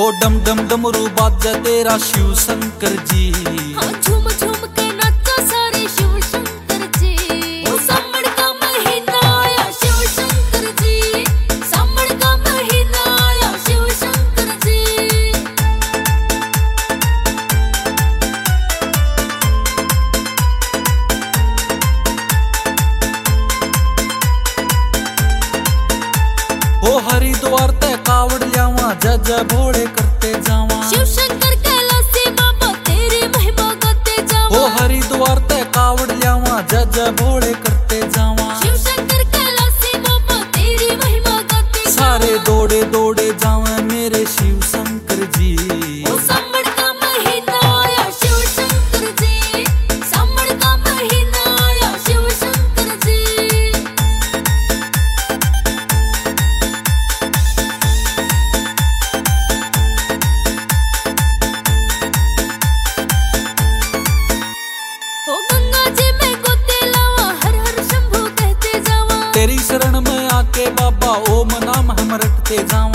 डम डम डमरू बाजा तेरा शिव शंकर जी। हाँ झूम झूम के नाचो सारे शिव शंकर जी। ओ सावन का महीना आया शिव शंकर जी, सावन का महीना आया शिव शंकर जी। ओ हरिद्वार ते कावड़ ल्यावा जय जय भोले करते जावा। शिव शंकर कैलासी बाबा तेरी महिमा गाते जावा। ओ हरिद्वार ते कावड़ ल्यावा जय जय भोले करते जावा। शिव शंकर कैलासी बाबा तेरी महिमा गाते जावा। सारे दौड़े दौड़े जावे मेरे शिव शंकर जी। ओ सावन का महीना आया शिव शंकर जी, सावन का महीना आया शिव शंकर जी। ओ गंगा जी में गोते लावा, हर हर शंभू कहते जावा। तेरी शरण में आके बाबा ओम नाम हम रटते जावा।